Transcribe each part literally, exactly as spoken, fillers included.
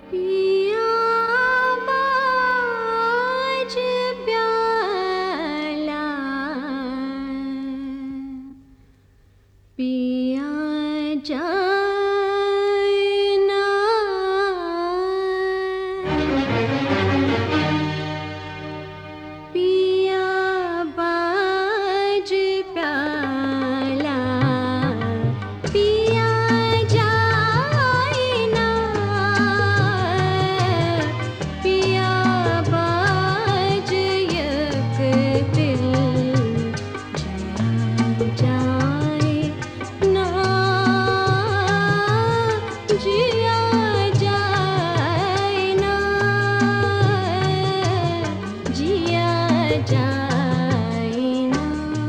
पिया बाज प्याला पिया जाए ना पिया बाज प्याला पिया जाए ना पिया बाज यक दिल जाए ना जिया जाए ना जिया जाए ना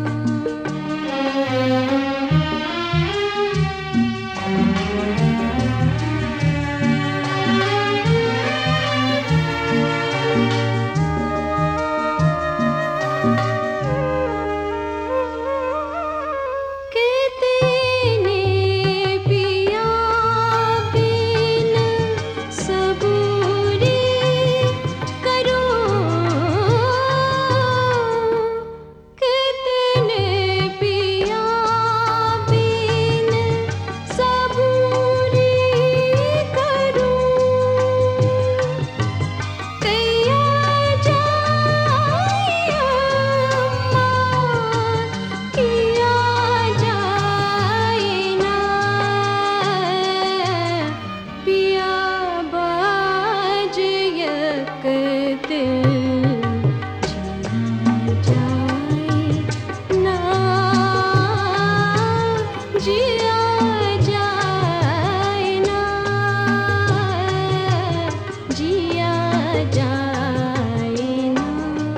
कितने पिया बिन सबूरी करूं कितने पिया बिन सबूरी करूं कैया जाए अम्मा किया जाए ना पिया बाज यक दिल जाए ना जिया जाए ना जिया जाए ना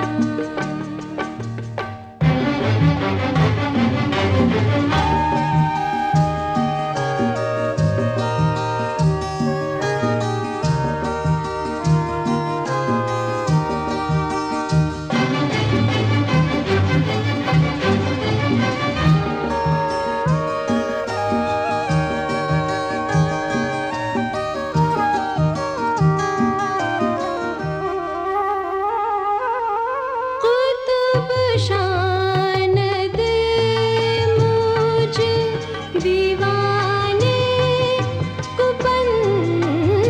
कुतुब शान दे मुझे दीवाने को बंद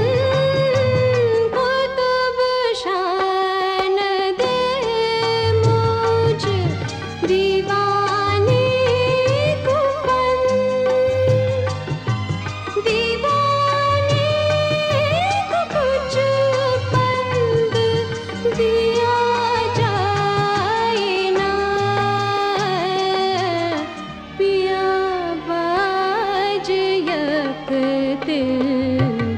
कुतुब शान दे मुझे दीवाने को बंद दीवाने को कुछ बंद दिया जाए ना पिया बाज यक दिल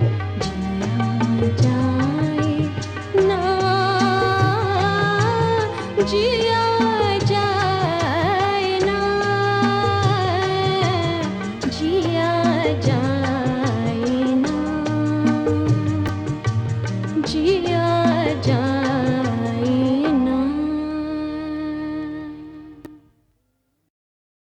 जिया जाए ना जिया